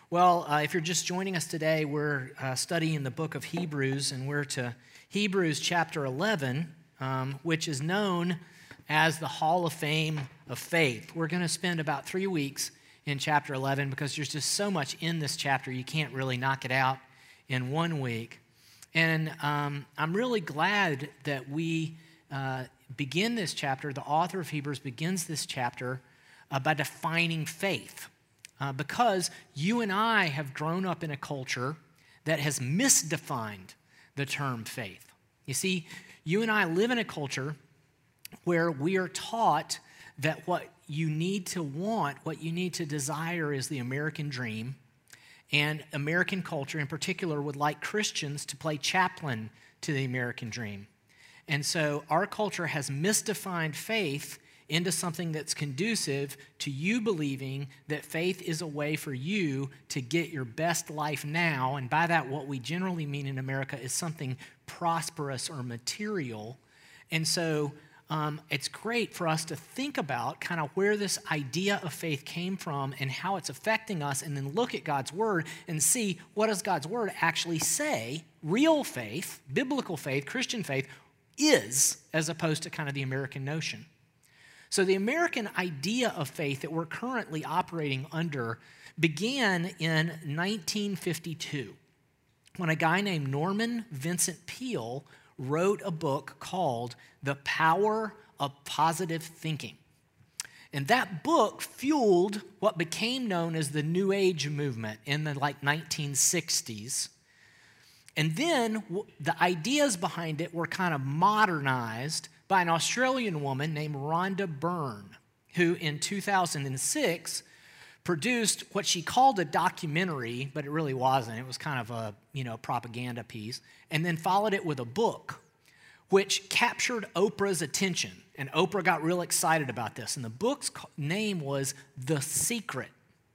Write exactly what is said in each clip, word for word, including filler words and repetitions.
Well, uh, if you're just joining us today, we're uh, studying the book of Hebrews, and we're to Hebrews chapter eleven, um, which is known as the Hall of Fame of Faith. We're going to spend about three weeks in chapter eleven because there's just so much in this chapter, you can't really knock it out in one week. And um, I'm really glad that we uh, begin this chapter, the author of Hebrews begins this chapter uh, by defining faith. Uh, because you and I have grown up in a culture that has misdefined the term faith. You see, you and I live in a culture where we are taught that what you need to want, what you need to desire is the American dream, and American culture in particular would like Christians to play chaplain to the American dream. And so our culture has misdefined faith into something that's conducive to you believing that faith is a way for you to get your best life now. And by that, what we generally mean in America is something prosperous or material. And so um, it's great for us to think about kind of where this idea of faith came from and how it's affecting us, and then look at God's word and see what does God's word actually say real faith, biblical faith, Christian faith is, as opposed to kind of the American notion. So the American idea of faith that we're currently operating under began in nineteen fifty-two when a guy named Norman Vincent Peale wrote a book called The Power of Positive Thinking. And that book fueled what became known as the New Age movement in the like nineteen sixties. And then the ideas behind it were kind of modernized by an Australian woman named Rhonda Byrne, who in two thousand six produced what she called a documentary, but it really wasn't. It was kind of a, you know, propaganda piece, and then followed it with a book, which captured Oprah's attention. And Oprah got real excited about this. And the book's name was The Secret.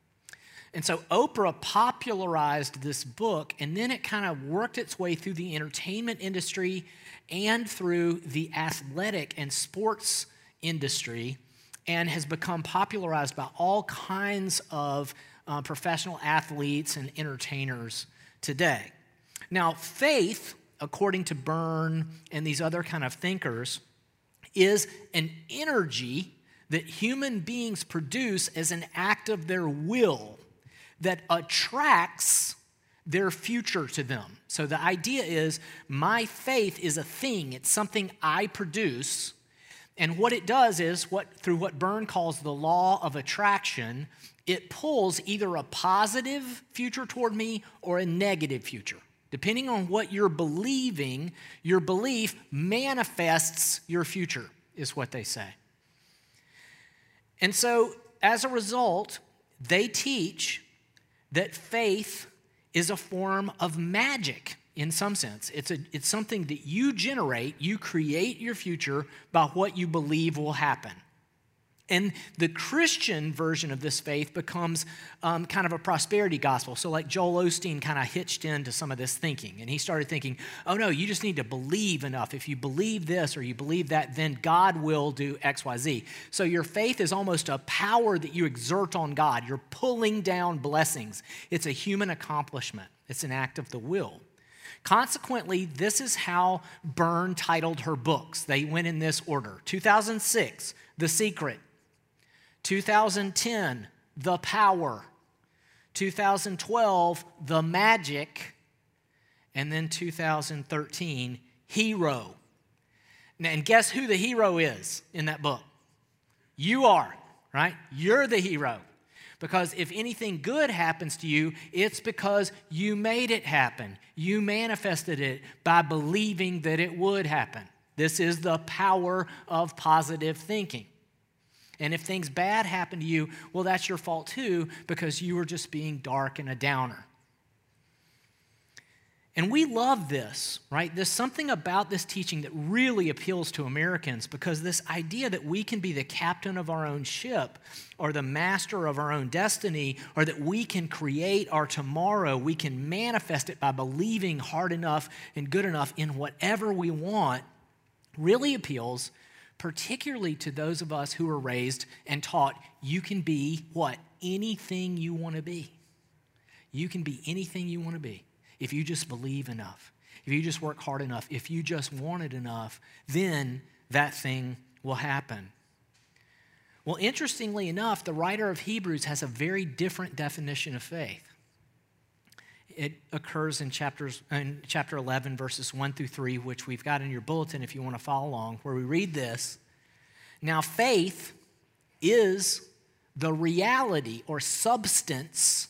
And so Oprah popularized this book, and then it kind of worked its way through the entertainment industry and through the athletic and sports industry, and has become popularized by all kinds of uh, professional athletes and entertainers today. Now, faith, according to Byrne and these other kind of thinkers, is an energy that human beings produce as an act of their will that attracts their future to them. So the idea is my faith is a thing. It's something I produce. And what it does is, what through what Byrne calls the law of attraction, it pulls either a positive future toward me or a negative future. Depending on what you're believing, your belief manifests your future, is what they say. And so as a result, they teach that faith is a form of magic in some sense. It's a, it's something that you generate, you create your future by what you believe will happen. And the Christian version of this faith becomes um, kind of a prosperity gospel. So like Joel Osteen kind of hitched into some of this thinking. And he started thinking, oh no, you just need to believe enough. If you believe this or you believe that, then God will do X, Y, Z. So your faith is almost a power that you exert on God. You're pulling down blessings. It's a human accomplishment. It's an act of the will. Consequently, this is how Byrne titled her books. They went in this order. two thousand six, The Secret. two thousand ten, The Power. two thousand twelve, The Magic. And then two thousand thirteen, Hero. And guess who the hero is in that book? You are, right? You're the hero. Because if anything good happens to you, it's because you made it happen. You manifested it by believing that it would happen. This is the power of positive thinking. And if things bad happen to you, well, that's your fault too, because you were just being dark and a downer. And we love this, right? There's something about this teaching that really appeals to Americans, because this idea that we can be the captain of our own ship or the master of our own destiny, or that we can create our tomorrow, we can manifest it by believing hard enough and good enough in whatever we want, really appeals particularly to those of us who are raised and taught you can be what? Anything you want to be. You can be anything you want to be if you just believe enough, if you just work hard enough, if you just want it enough, then that thing will happen. Well, interestingly enough, the writer of Hebrews has a very different definition of faith. It occurs in chapters in chapter eleven, verses one through three, which we've got in your bulletin if you want to follow along, where we read this. Now, faith is the reality or substance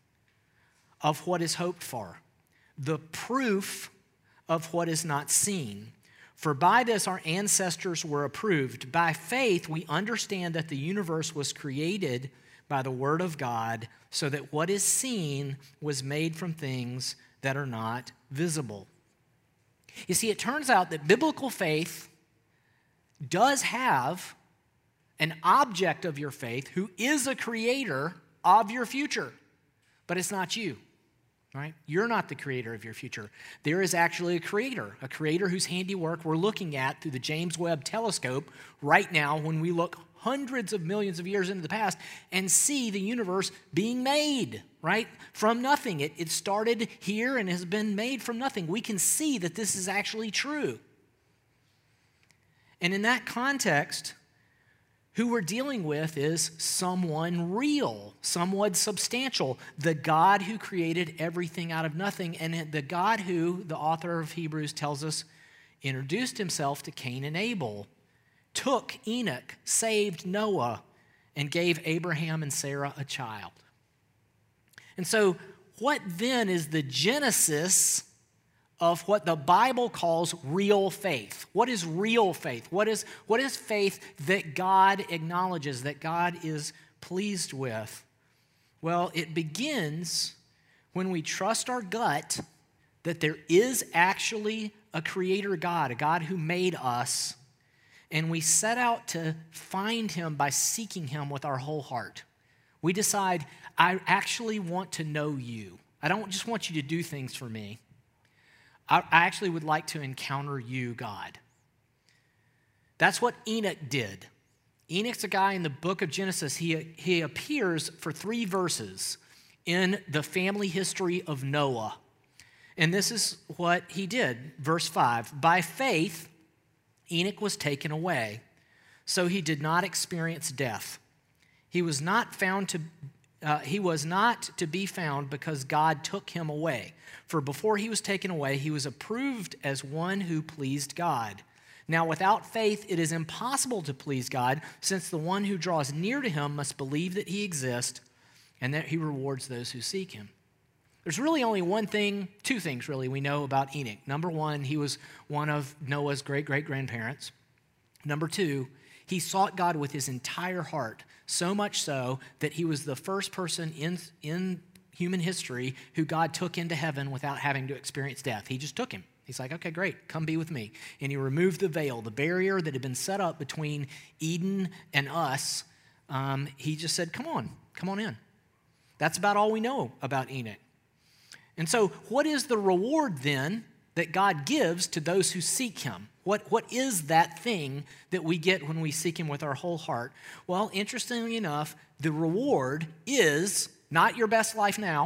of what is hoped for, the proof of what is not seen. For by this our ancestors were approved. By faith we understand that the universe was created by the word of God, so that what is seen was made from things that are not visible. You see, it turns out that biblical faith does have an object of your faith who is a creator of your future, but it's not you, right? You're not the creator of your future. There is actually a creator, a creator whose handiwork we're looking at through the James Webb Telescope right now when we look hundreds of millions of years into the past and see the universe being made, right? From nothing. It, it started here and has been made from nothing. We can see that this is actually true. And in that context, who we're dealing with is someone real, someone substantial, the God who created everything out of nothing, and the God who, the author of Hebrews tells us, introduced himself to Cain and Abel, took Enoch, saved Noah, and gave Abraham and Sarah a child. And so what then is the genesis of what the Bible calls real faith? What is real faith? What is, what is faith that God acknowledges, that God is pleased with? Well, it begins when we trust our gut that there is actually a creator God, a God who made us, and we set out to find him by seeking him with our whole heart. We decide, I actually want to know you. I don't just want you to do things for me. I actually would like to encounter you, God. That's what Enoch did. Enoch's a guy in the book of Genesis. He, he appears for three verses in the family history of Noah. And this is what he did. Verse five, by faith, Enoch was taken away, so he did not experience death. He was not found to uh, he was not to be found because God took him away. For before he was taken away, he was approved as one who pleased God. Now, without faith, it is impossible to please God, since the one who draws near to him must believe that he exists and that he rewards those who seek him. There's really only one thing, two things really, we know about Enoch. Number one, he was one of Noah's great-great-grandparents. Number two, he sought God with his entire heart, so much so that he was the first person in, in human history who God took into heaven without having to experience death. He just took him. He's like, okay, great, come be with me. And he removed the veil, the barrier that had been set up between Eden and us. Um, he just said, come on, come on in. That's about all we know about Enoch. And so what is the reward then that God gives to those who seek him? What, what is that thing that we get when we seek him with our whole heart? Well, interestingly enough, the reward is not your best life now.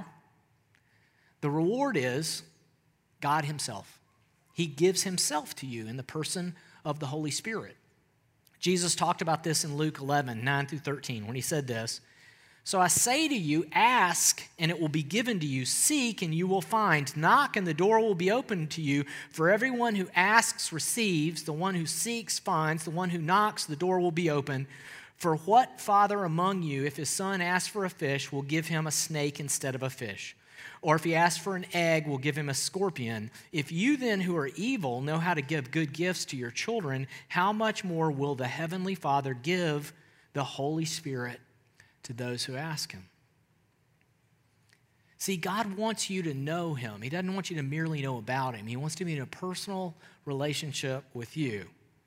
The reward is God himself. He gives himself to you in the person of the Holy Spirit. Jesus talked about this in Luke eleven, nine through thirteen, when he said this. So I say to you, ask, and it will be given to you. Seek, and you will find. Knock, and the door will be opened to you. For everyone who asks receives. The one who seeks finds. The one who knocks, the door will be open. For what father among you, if his son asks for a fish, will give him a snake instead of a fish? Or if he asks for an egg, will give him a scorpion? If you then, who are evil, know how to give good gifts to your children, how much more will the heavenly Father give the Holy Spirit to those who ask him? See, God wants you to know him. He doesn't want you to merely know about him. He wants to be in a personal relationship with you.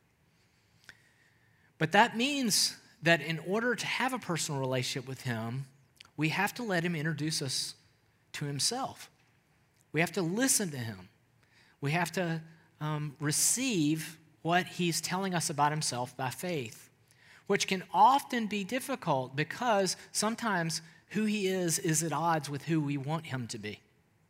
But that means that in order to have a personal relationship with him, we have to let him introduce us to himself. We have to listen to him. We have to um, receive what he's telling us about himself by faith, which can often be difficult because sometimes who he is is at odds with who we want him to be.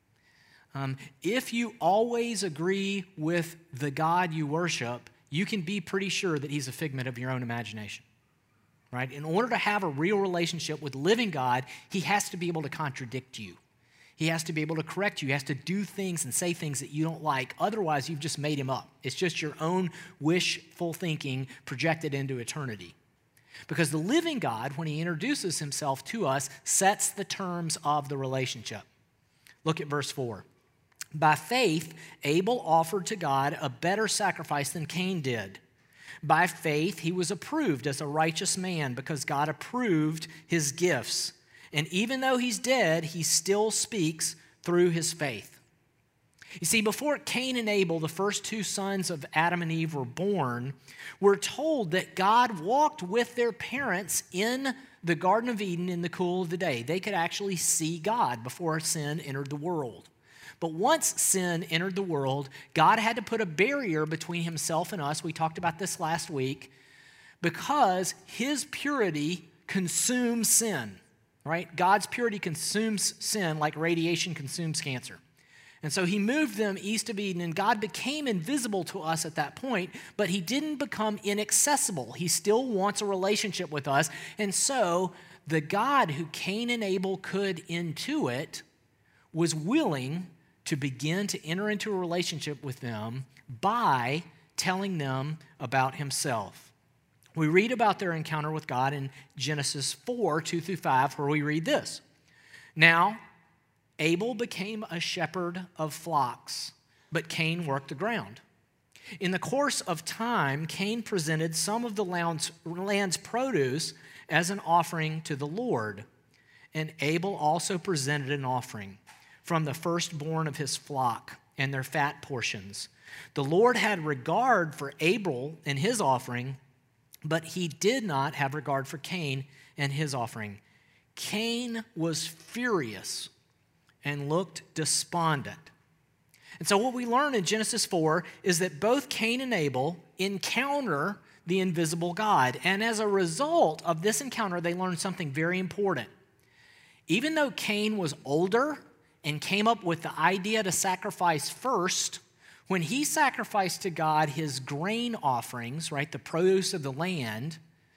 Um, if you always agree with the God you worship, you can be pretty sure that he's a figment of your own imagination, right? In order to have a real relationship with the living God, he has to be able to contradict you. He has to be able to correct you. He has to do things and say things that you don't like. Otherwise, you've just made him up. It's just your own wishful thinking projected into eternity. Because the living God, when he introduces himself to us, sets the terms of the relationship. Look at verse four. By faith, Abel offered to God a better sacrifice than Cain did. By faith, he was approved as a righteous man because God approved his gifts. And even though he's dead, he still speaks through his faith. You see, before Cain and Abel, the first two sons of Adam and Eve, were born, we're told that God walked with their parents in the Garden of Eden in the cool of the day. They could actually see God before sin entered the world. But once sin entered the world, God had to put a barrier between himself and us. We talked about this last week, because his purity consumes sin, right? God's purity consumes sin like radiation consumes cancer. And so he moved them east of Eden, and God became invisible to us at that point, but he didn't become inaccessible. He still wants a relationship with us. And so the God who Cain and Abel could intuit was willing to begin to enter into a relationship with them by telling them about himself. We read about their encounter with God in Genesis four, two through five, where we read this. Now, Abel became a shepherd of flocks, but Cain worked the ground. In the course of time, Cain presented some of the land's, land's produce as an offering to the Lord, and Abel also presented an offering from the firstborn of his flock and their fat portions. The Lord had regard for Abel and his offering, but he did not have regard for Cain and his offering. Cain was furious and looked despondent. And so what we learn in Genesis four is that both Cain and Abel encounter the invisible God. And as a result of this encounter, they learn something very important. Even though Cain was older and came up with the idea to sacrifice first, when he sacrificed to God his grain offerings, right, the produce of the land,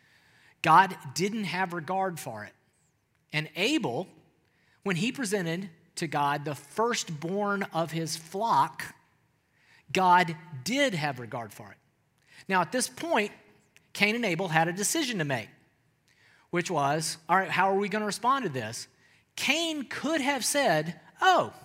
God didn't have regard for it. And Abel, when he presented to God the firstborn of his flock, God did have regard for it. Now, at this point, Cain and Abel had a decision to make, which was, all right, how are we going to respond to this? Cain could have said, oh,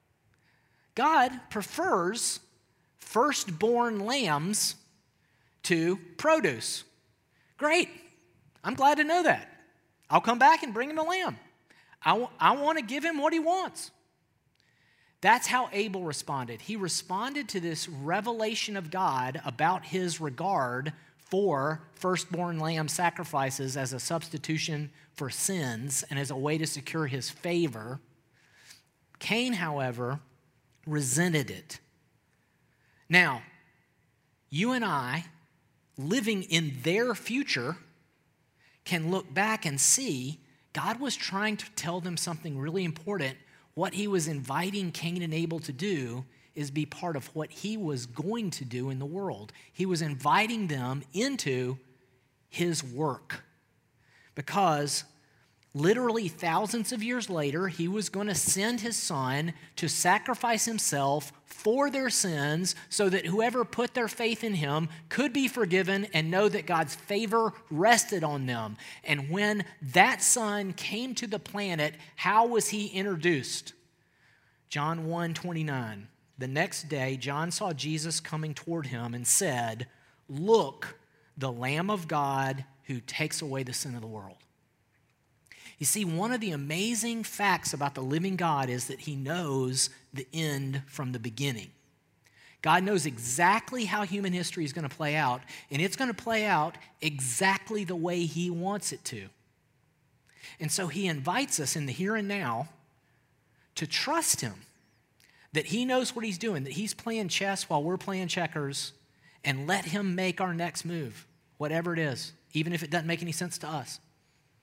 God prefers firstborn lambs to produce. Great. I'm glad to know that. I'll come back and bring him a lamb. I, w- I want to give him what he wants. That's how Abel responded. He responded to this revelation of God about his regard for firstborn lamb sacrifices as a substitution for sins and as a way to secure his favor. Cain, however, resented it. Now, you and I, living in their future, can look back and see God was trying to tell them something really important. What he was inviting Cain and Abel to do is be part of what he was going to do in the world. He was inviting them into his work, because literally thousands of years later, he was going to send his son to sacrifice himself for their sins so that whoever put their faith in him could be forgiven and know that God's favor rested on them. And when that son came to the planet, how was he introduced? John one twenty-nine. The next day, John saw Jesus coming toward him and said, "Look, the Lamb of God who takes away the sin of the world." You see, one of the amazing facts about the living God is that he knows the end from the beginning. God knows exactly how human history is going to play out, and it's going to play out exactly the way he wants it to. And so he invites us in the here and now to trust him, that he knows what he's doing, that he's playing chess while we're playing checkers, and let him make our next move, whatever it is, even if it doesn't make any sense to us.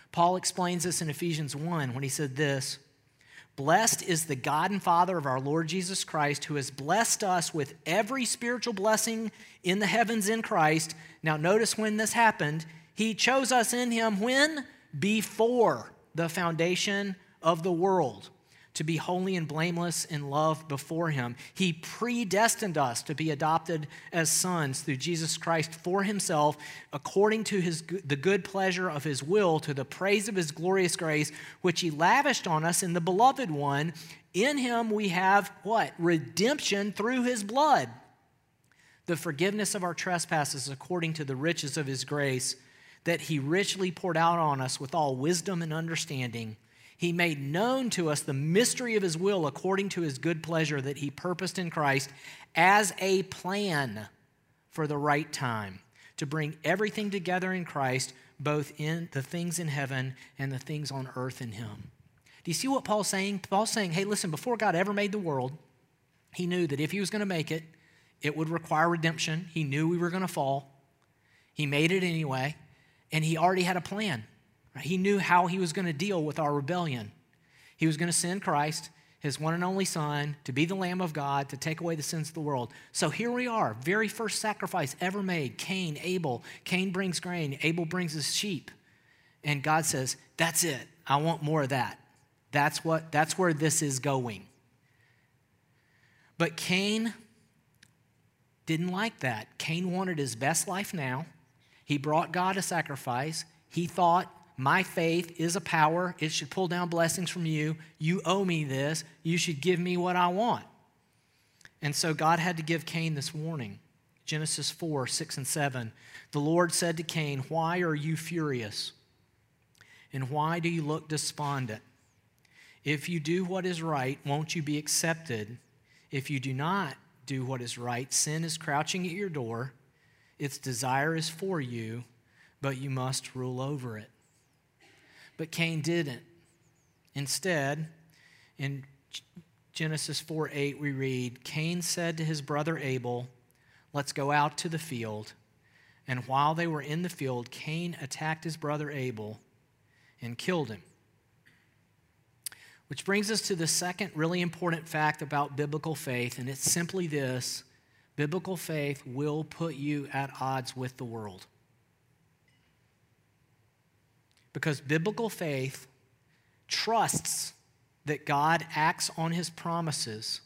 Paul explains this in Ephesians one when he said this, "Blessed is the God and Father of our Lord Jesus Christ, who has blessed us with every spiritual blessing in the heavens in Christ." Now notice when this happened. He chose us in him when? Before the foundation of the world, to be holy and blameless in love before him. He predestined us to be adopted as sons through Jesus Christ for himself, according to his the good pleasure of his will, to the praise of his glorious grace, which he lavished on us in the beloved one. In him we have what? Redemption through his blood, the forgiveness of our trespasses according to the riches of his grace, that he richly poured out on us with all wisdom and understanding. He made known to us the mystery of his will according to his good pleasure that he purposed in Christ as a plan for the right time, to bring everything together in Christ, both in the things in heaven and the things on earth in him. Do you see what Paul's saying? Paul's saying, hey, listen, before God ever made the world, he knew that if he was going to make it, it would require redemption. He knew we were going to fall. He made it anyway, and he already had a plan. He knew how he was going to deal with our rebellion. He was going to send Christ, his one and only Son, to be the Lamb of God, to take away the sins of the world. So here we are, very first sacrifice ever made, Cain, Abel. Cain brings grain, Abel brings his sheep. And God says, that's it. I want more of that. That's what, that's where this is going. But Cain didn't like that. Cain wanted his best life now. He brought God a sacrifice. He thought, my faith is a power. It should pull down blessings from you. You owe me this. You should give me what I want. And so God had to give Cain this warning. Genesis four, six, and seven. The Lord said to Cain, "Why are you furious? And why do you look despondent? If you do what is right, won't you be accepted? If you do not do what is right, sin is crouching at your door. Its desire is for you, but you must rule over it." But Cain didn't. Instead, in Genesis four eight, we read, Cain said to his brother Abel, "Let's go out to the field." And while they were in the field, Cain attacked his brother Abel and killed him. Which brings us to the second really important fact about biblical faith, and it's simply this: biblical faith will put you at odds with the world. Because biblical faith trusts that God acts on his promises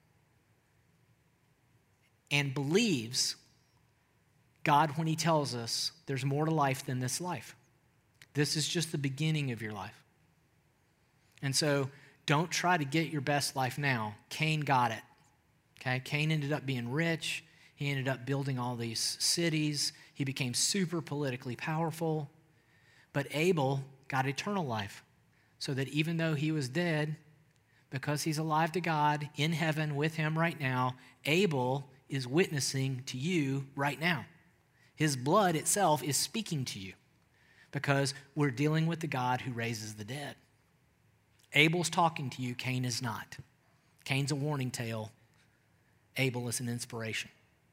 and believes God when he tells us there's more to life than this life. This is just the beginning of your life. And so don't try to get your best life now. Cain got it. Okay? Cain ended up being rich. He ended up building all these cities. He became super politically powerful. But Abel got eternal life, so that even though he was dead, because he's alive to God in heaven with him right now, Abel is witnessing to you right now. His blood itself is speaking to you because we're dealing with the God who raises the dead. Abel's talking to you, Cain is not. Cain's a warning tale. Abel is an inspiration.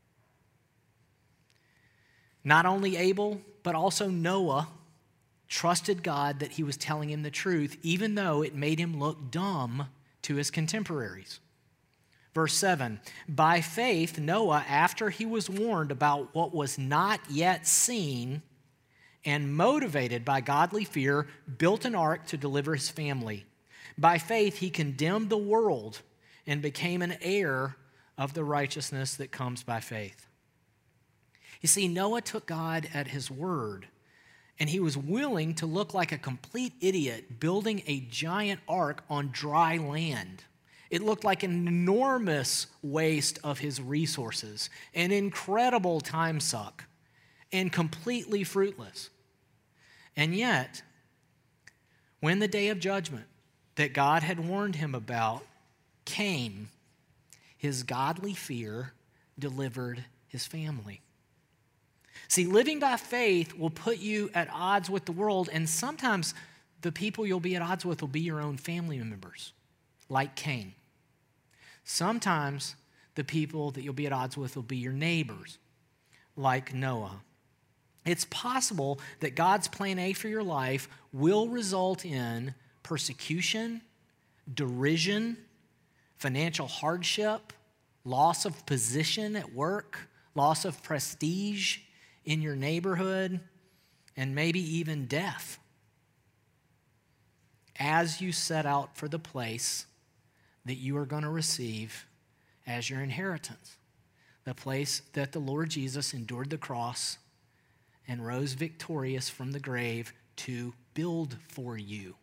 Not only Abel, but also Noah trusted God that he was telling him the truth, even though it made him look dumb to his contemporaries. Verse seven, by faith, Noah, after he was warned about what was not yet seen and motivated by godly fear, built an ark to deliver his family. By faith, he condemned the world and became an heir of the righteousness that comes by faith. You see, Noah took God at his word, and he was willing to look like a complete idiot building a giant ark on dry land. It looked like an enormous waste of his resources, an incredible time suck, and completely fruitless. And yet, when the day of judgment that God had warned him about came, his godly fear delivered his family. See, living by faith will put you at odds with the world, and sometimes the people you'll be at odds with will be your own family members, like Cain. Sometimes the people that you'll be at odds with will be your neighbors, like Noah. It's possible that God's plan A for your life will result in persecution, derision, financial hardship, loss of position at work, loss of prestige in your neighborhood, and maybe even death as you set out for the place that you are going to receive as your inheritance, the place that the Lord Jesus endured the cross and rose victorious from the grave to build for you.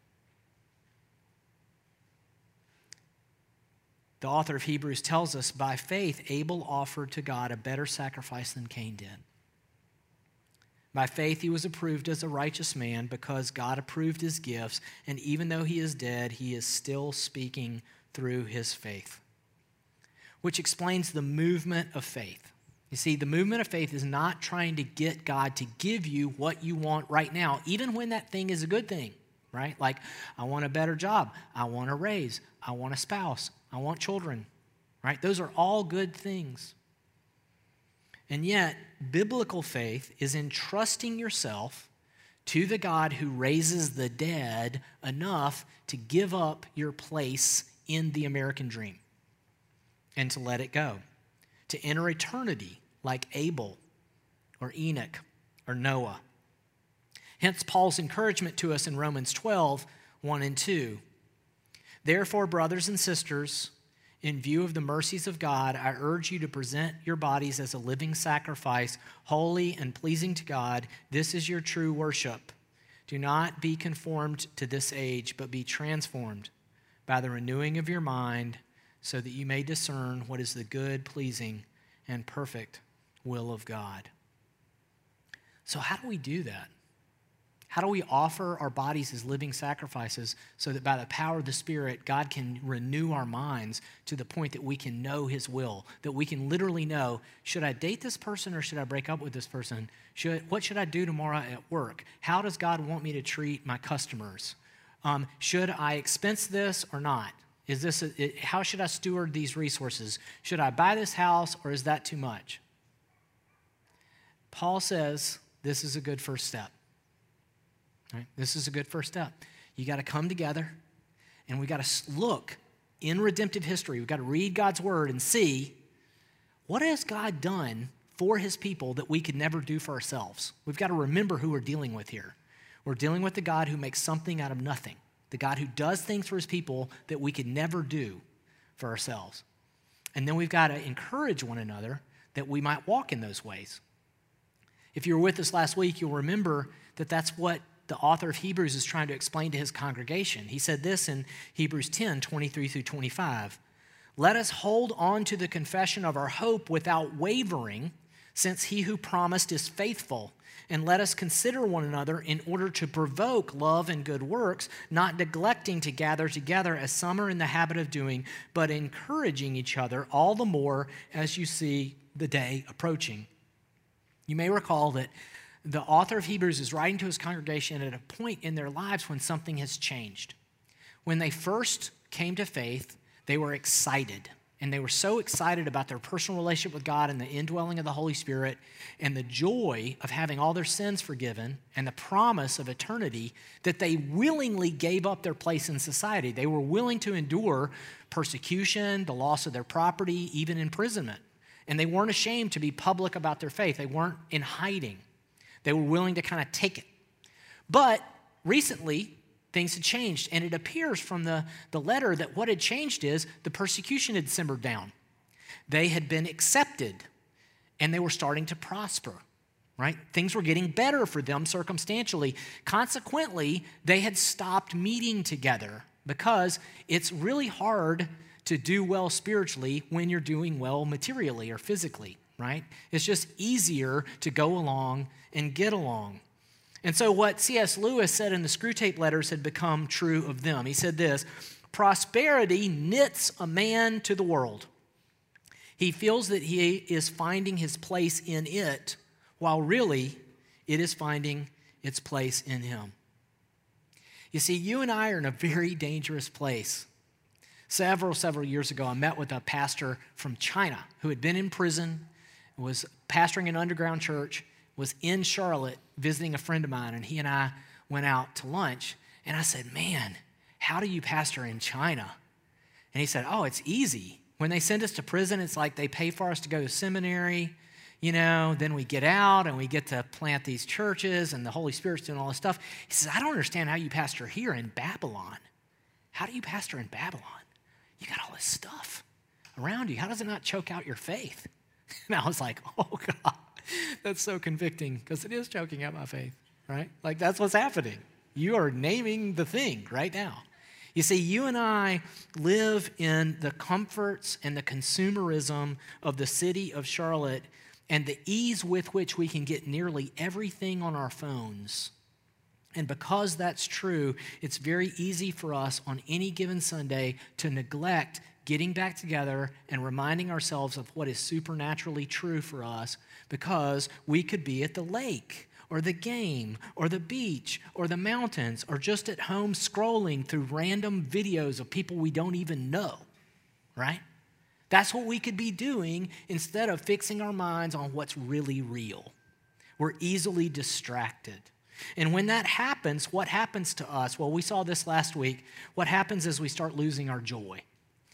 The author of Hebrews tells us, by faith, Abel offered to God a better sacrifice than Cain did. By faith, he was approved as a righteous man because God approved his gifts, and even though he is dead, he is still speaking through his faith, which explains the movement of faith. You see, the movement of faith is not trying to get God to give you what you want right now, even when that thing is a good thing, right? Like, I want a better job. I want a raise. I want a spouse. I want children, right? Those are all good things. And yet, biblical faith is entrusting yourself to the God who raises the dead enough to give up your place in the American dream and to let it go, to enter eternity like Abel or Enoch or Noah. Hence Paul's encouragement to us in Romans twelve, one and two. Therefore, brothers and sisters, in view of the mercies of God, I urge you to present your bodies as a living sacrifice, holy and pleasing to God. This is your true worship. Do not be conformed to this age, but be transformed by the renewing of your mind, so that you may discern what is the good, pleasing, and perfect will of God. So how do we do that? How do we offer our bodies as living sacrifices so that by the power of the Spirit, God can renew our minds to the point that we can know his will, that we can literally know, should I date this person or should I break up with this person? Should, what should I do tomorrow at work? How does God want me to treat my customers? Um, should I expense this or not? Is this a, it, how should I steward these resources? Should I buy this house or is that too much? Paul says this is a good first step. Right? This is a good first step. You got to come together, and we got to look in redemptive history. We've got to read God's word and see, what has God done for his people that we could never do for ourselves? We've got to remember who we're dealing with here. We're dealing with the God who makes something out of nothing, the God who does things for his people that we could never do for ourselves. And then we've got to encourage one another that we might walk in those ways. If you were with us last week, you'll remember that that's what the author of Hebrews is trying to explain to his congregation. He said this in Hebrews ten, twenty-three through twenty-five. Let us hold on to the confession of our hope without wavering, since he who promised is faithful. And let us consider one another in order to provoke love and good works, not neglecting to gather together as some are in the habit of doing, but encouraging each other all the more as you see the day approaching. You may recall that the author of Hebrews is writing to his congregation at a point in their lives when something has changed. When they first came to faith, they were excited. And they were so excited about their personal relationship with God and the indwelling of the Holy Spirit and the joy of having all their sins forgiven and the promise of eternity that they willingly gave up their place in society. They were willing to endure persecution, the loss of their property, even imprisonment. And they weren't ashamed to be public about their faith. They weren't in hiding. They were willing to kind of take it. But recently, things had changed, and it appears from the, the letter that what had changed is the persecution had simmered down. They had been accepted, and they were starting to prosper, right? Things were getting better for them circumstantially. Consequently, they had stopped meeting together because it's really hard to do well spiritually when you're doing well materially or physically, right? It's just easier to go along and get along. And so what C S Lewis said in the Screwtape Letters had become true of them. He said this: prosperity knits a man to the world. He feels that he is finding his place in it, while really it is finding its place in him. You see, you and I are in a very dangerous place. Several, several years ago, I met with a pastor from China who had been in prison, was pastoring an underground church, was in Charlotte visiting a friend of mine, and he and I went out to lunch, and I said, man, how do you pastor in China? And he said, oh, it's easy. When they send us to prison, it's like they pay for us to go to seminary, you know, then we get out and we get to plant these churches and the Holy Spirit's doing all this stuff. He says, I don't understand how you pastor here in Babylon. How do you pastor in Babylon? You got all this stuff around you. How does it not choke out your faith? And I was like, oh, God, that's so convicting because it is choking out my faith, right? Like that's what's happening. You are naming the thing right now. You see, you and I live in the comforts and the consumerism of the city of Charlotte and the ease with which we can get nearly everything on our phones. And because that's true, it's very easy for us on any given Sunday to neglect getting back together and reminding ourselves of what is supernaturally true for us because we could be at the lake or the game or the beach or the mountains or just at home scrolling through random videos of people we don't even know, right? That's what we could be doing instead of fixing our minds on what's really real. We're easily distracted. And when that happens, what happens to us? Well, we saw this last week. What happens is we start losing our joy.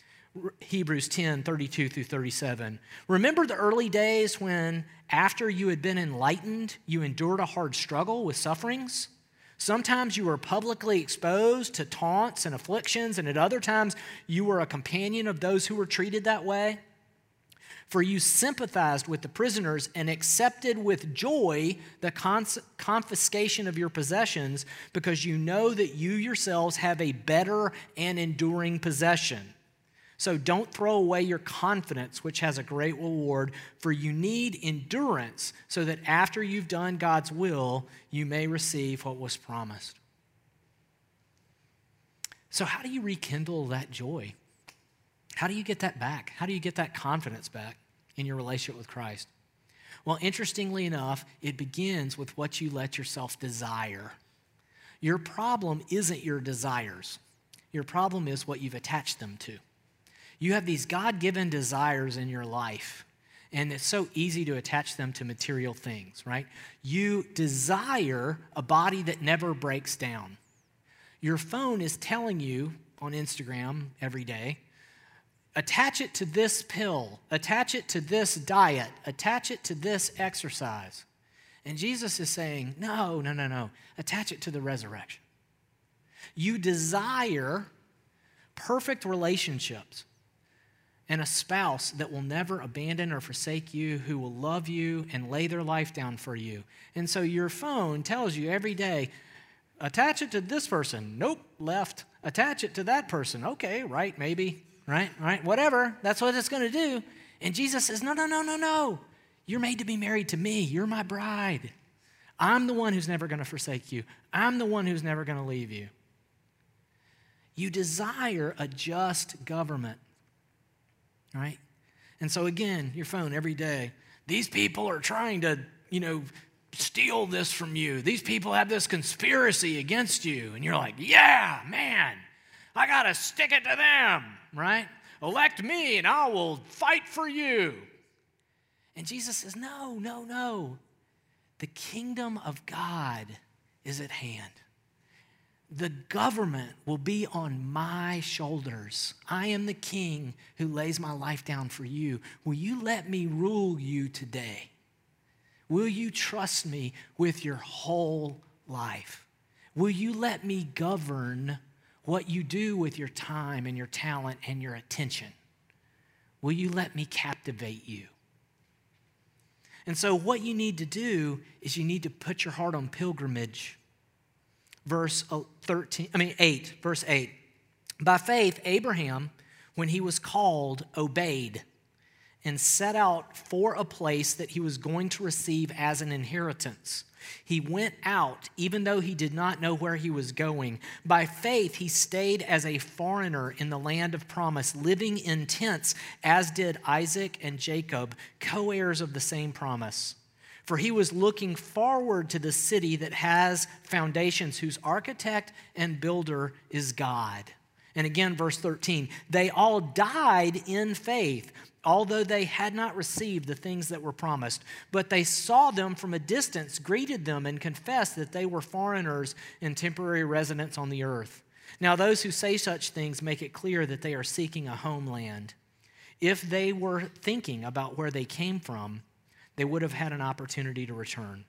Hebrews ten, thirty-two through thirty-seven. Remember the early days when after you had been enlightened, you endured a hard struggle with sufferings? Sometimes you were publicly exposed to taunts and afflictions, and at other times you were a companion of those who were treated that way. For you sympathized with the prisoners and accepted with joy the cons- confiscation of your possessions because you know that you yourselves have a better and enduring possession. So don't throw away your confidence, which has a great reward, for you need endurance so that after you've done God's will, you may receive what was promised. So how do you rekindle that joy? How do you get that back? How do you get that confidence back in your relationship with Christ? Well, interestingly enough, it begins with what you let yourself desire. Your problem isn't your desires. Your problem is what you've attached them to. You have these God-given desires in your life, and it's so easy to attach them to material things, right? You desire a body that never breaks down. Your phone is telling you on Instagram every day, attach it to this pill, attach it to this diet, attach it to this exercise. And Jesus is saying, no, no, no, no, attach it to the resurrection. You desire perfect relationships and a spouse that will never abandon or forsake you, who will love you and lay their life down for you. And so your phone tells you every day, attach it to this person. Nope, left. Attach it to that person. Okay, right, maybe, right, right, whatever. That's what it's going to do. And Jesus says, no, no, no, no, no. You're made to be married to me. You're my bride. I'm the one who's never going to forsake you. I'm the one who's never going to leave you. You desire a just government. Right? And so again, your phone every day, these people are trying to, you know, steal this from you. These people have this conspiracy against you. And you're like, yeah, man, I got to stick it to them, right? Elect me and I will fight for you. And Jesus says, no, no, no. The kingdom of God is at hand. The government will be on my shoulders. I am the king who lays my life down for you. Will you let me rule you today? Will you trust me with your whole life? Will you let me govern what you do with your time and your talent and your attention? Will you let me captivate you? And so what you need to do is you need to put your heart on pilgrimage. Verse thirteen, I mean eight, verse eight. By faith, Abraham, when he was called, obeyed and set out for a place that he was going to receive as an inheritance. He went out even though he did not know where he was going. By faith, he stayed as a foreigner in the land of promise, living in tents, as did Isaac and Jacob, co-heirs of the same promise. For he was looking forward to the city that has foundations, whose architect and builder is God. And again, verse thirteen, they all died in faith, although they had not received the things that were promised. But they saw them from a distance, greeted them, and confessed that they were foreigners and temporary residents on the earth. Now, those who say such things make it clear that they are seeking a homeland. If they were thinking about where they came from, they would have had an opportunity to return.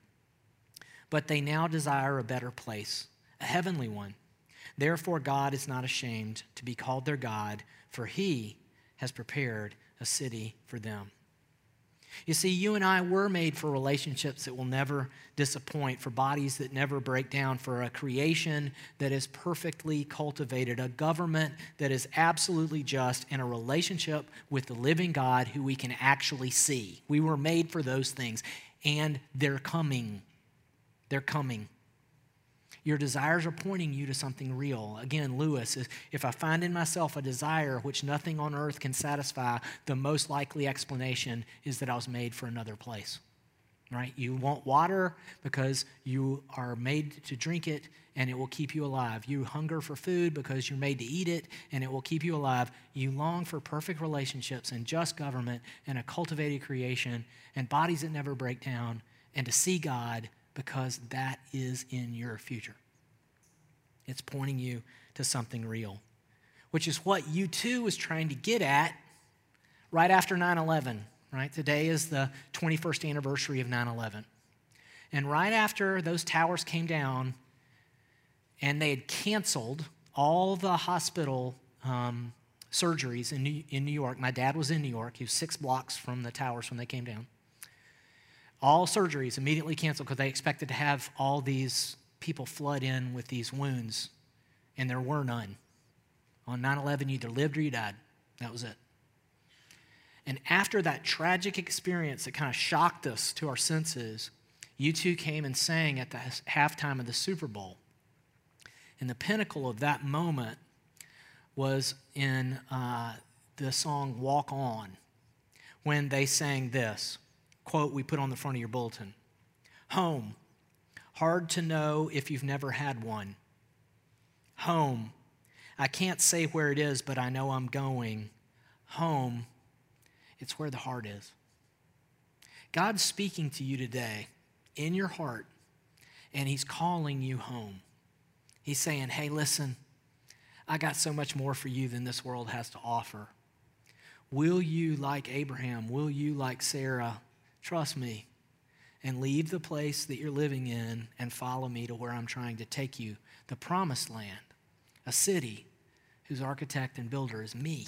But they now desire a better place, a heavenly one. Therefore, God is not ashamed to be called their God, for he has prepared a city for them. You see, you and I were made for relationships that will never disappoint, for bodies that never break down, for a creation that is perfectly cultivated, a government that is absolutely just, and a relationship with the living God who we can actually see. We were made for those things, and they're coming. They're coming. Your desires are pointing you to something real. Again, Lewis, if I find in myself a desire which nothing on earth can satisfy, the most likely explanation is that I was made for another place, right? You want water because you are made to drink it and it will keep you alive. You hunger for food because you're made to eat it and it will keep you alive. You long for perfect relationships and just government and a cultivated creation and bodies that never break down and to see God, because that is in your future. It's pointing you to something real, which is what U two was trying to get at right after nine eleven, right? Today is the twenty-first anniversary of nine eleven. And right after those towers came down and they had canceled all the hospital um, surgeries in New, in New York. My dad was in New York. He was six blocks from the towers when they came down. All surgeries immediately canceled because they expected to have all these people flood in with these wounds, and there were none. On nine eleven, you either lived or you died. That was it. And after that tragic experience that kind of shocked us to our senses, U two came and sang at the halftime of the Super Bowl. And the pinnacle of that moment was in uh, the song Walk On, when they sang this. Quote we put on the front of your bulletin. Home, hard to know if you've never had one. Home, I can't say where it is, but I know I'm going. Home, it's where the heart is. God's speaking to you today in your heart, and he's calling you home. He's saying, hey, listen, I got so much more for you than this world has to offer. Will you, like Abraham, will you, like Sarah, trust me and leave the place that you're living in and follow me to where I'm trying to take you, the promised land, a city whose architect and builder is me?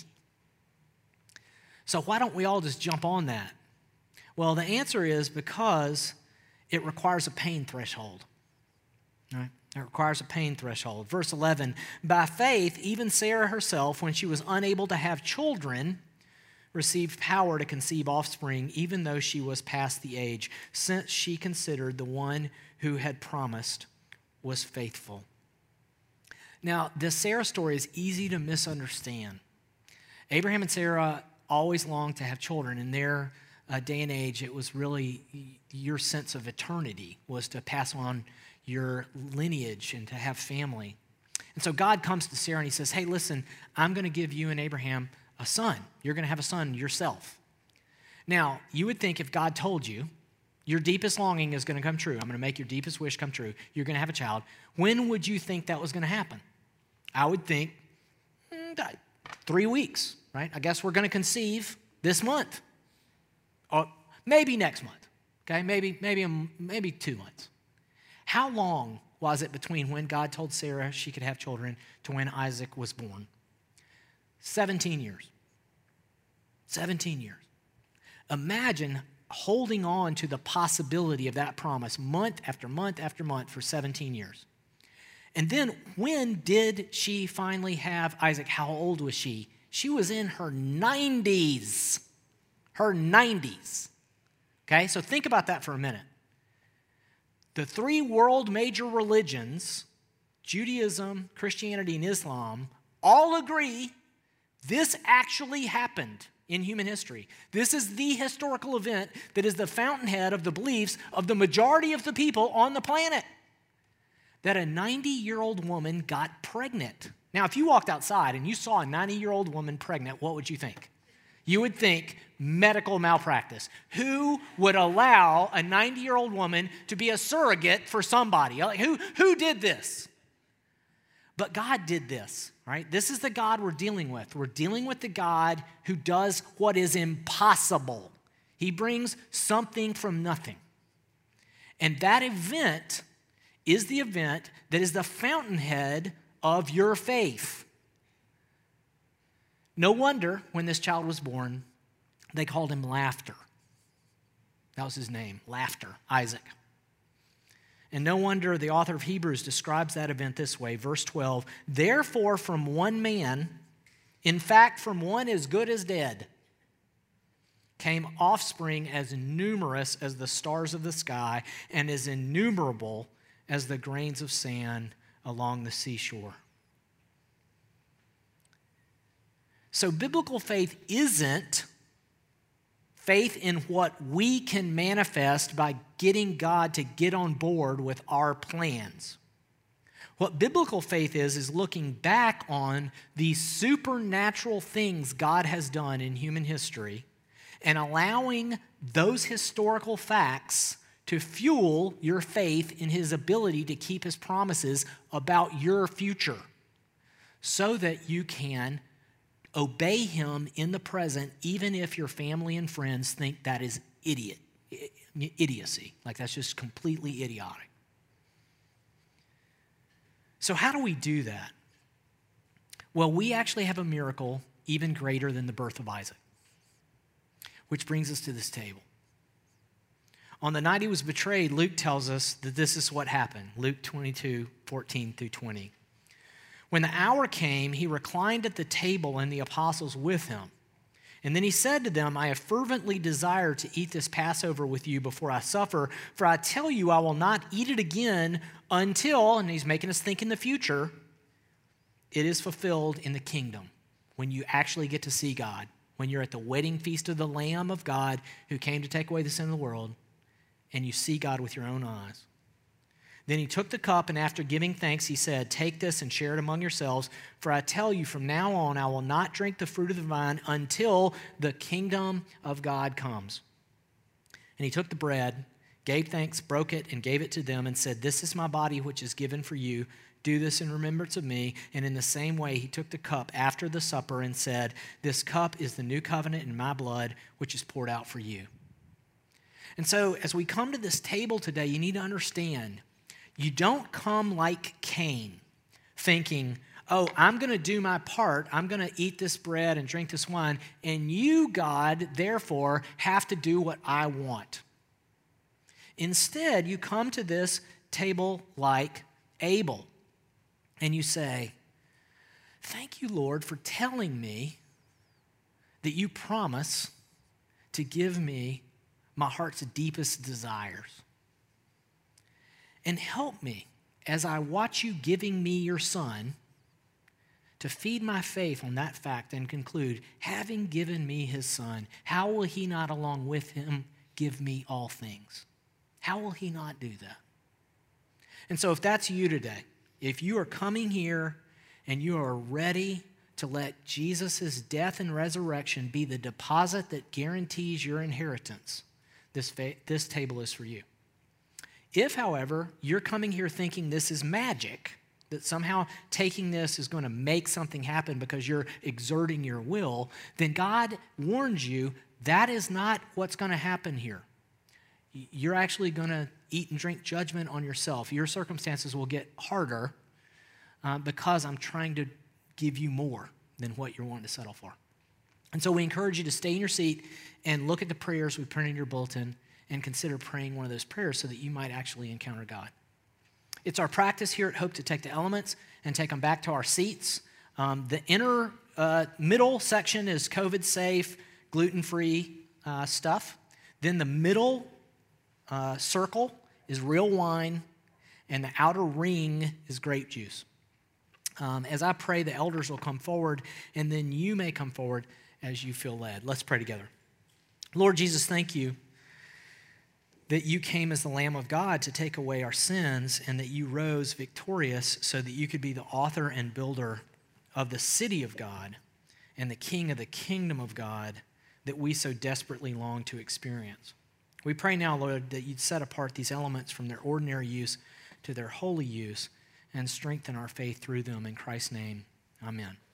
So why don't we all just jump on that? Well, the answer is because it requires a pain threshold, right? It requires a pain threshold. Verse eleven, by faith, even Sarah herself, when she was unable to have children, received power to conceive offspring, even though she was past the age, since she considered the one who had promised was faithful. Now, this Sarah story is easy to misunderstand. Abraham and Sarah always longed to have children. In their uh, day and age, it was really your sense of eternity was to pass on your lineage and to have family. And so God comes to Sarah and he says, hey, listen, I'm going to give you and Abraham a son. You're going to have a son yourself. Now, you would think if God told you, your deepest longing is going to come true. I'm going to make your deepest wish come true. You're going to have a child. When would you think that was going to happen? I would think mm, three weeks, right? I guess we're going to conceive this month. Or maybe next month, okay? Maybe, maybe, maybe two months. How long was it between when God told Sarah she could have children to when Isaac was born? seventeen years. seventeen years. Imagine holding on to the possibility of that promise month after month after month for seventeen years. And then when did she finally have Isaac? How old was she? She was in her nineties. Her nineties. Okay, so think about that for a minute. The three world major religions, Judaism, Christianity, and Islam, all agree this actually happened in human history. This is the historical event that is the fountainhead of the beliefs of the majority of the people on the planet. That a ninety-year-old woman got pregnant Now, if you walked outside and you saw a ninety-year-old woman pregnant, what would you think? You would think medical malpractice. Who would allow a ninety-year-old woman to be a surrogate for somebody? Like, who, who did this? But God did this, right? This is the God we're dealing with. We're dealing with the God who does what is impossible. He brings something from nothing. And that event is the event that is the fountainhead of your faith. No wonder when this child was born, they called him Laughter. That was his name, Laughter, Isaac. And no wonder the author of Hebrews describes that event this way, verse twelve, therefore from one man, in fact from one as good as dead, came offspring as numerous as the stars of the sky and as innumerable as the grains of sand along the seashore. So biblical faith isn't faith in what we can manifest by getting God to get on board with our plans. What biblical faith is, is looking back on the supernatural things God has done in human history and allowing those historical facts to fuel your faith in His ability to keep His promises about your future so that you can obey Him in the present, even if your family and friends think that is idiot, idiocy. Like that's just completely idiotic. So how do we do that? Well, we actually have a miracle even greater than the birth of Isaac, which brings us to this table. On the night he was betrayed, Luke tells us that this is what happened. Luke twenty-two, fourteen through twenty. When the hour came, he reclined at the table and the apostles with him. And then he said to them, I have fervently desired to eat this Passover with you before I suffer, for I tell you I will not eat it again until, and he's making us think in the future, it is fulfilled in the kingdom, when you actually get to see God, when you're at the wedding feast of the Lamb of God who came to take away the sin of the world, and you see God with your own eyes. Then he took the cup, and after giving thanks, he said, take this and share it among yourselves, for I tell you, from now on I will not drink the fruit of the vine until the kingdom of God comes. And he took the bread, gave thanks, broke it, and gave it to them, and said, this is my body which is given for you. Do this in remembrance of me. And in the same way, he took the cup after the supper and said, this cup is the new covenant in my blood, which is poured out for you. And so as we come to this table today, you need to understand, you don't come like Cain, thinking, oh, I'm going to do my part. I'm going to eat this bread and drink this wine. And you, God, therefore, have to do what I want. Instead, you come to this table like Abel. And you say, thank you, Lord, for telling me that you promise to give me my heart's deepest desires. And help me as I watch you giving me your son to feed my faith on that fact and conclude, having given me his son, how will he not along with him give me all things? How will he not do that? And so if that's you today, if you are coming here and you are ready to let Jesus' death and resurrection be the deposit that guarantees your inheritance, this, fa- this table is for you. If, however, you're coming here thinking this is magic, that somehow taking this is going to make something happen because you're exerting your will, then God warns you that is not what's going to happen here. You're actually going to eat and drink judgment on yourself. Your circumstances will get harder uh, because I'm trying to give you more than what you're wanting to settle for. And so we encourage you to stay in your seat and look at the prayers we printed in your bulletin and consider praying one of those prayers so that you might actually encounter God. It's our practice here at Hope to take the elements and take them back to our seats. Um, the inner uh, middle section is COVID safe, gluten-free uh, stuff. Then the middle uh, circle is real wine, and the outer ring is grape juice. Um, as I pray, the elders will come forward, and then you may come forward as you feel led. Let's pray together. Lord Jesus, thank you that you came as the Lamb of God to take away our sins, and that you rose victorious so that you could be the author and builder of the city of God and the King of the kingdom of God that we so desperately long to experience. We pray now, Lord, that you'd set apart these elements from their ordinary use to their holy use and strengthen our faith through them. In Christ's name, amen.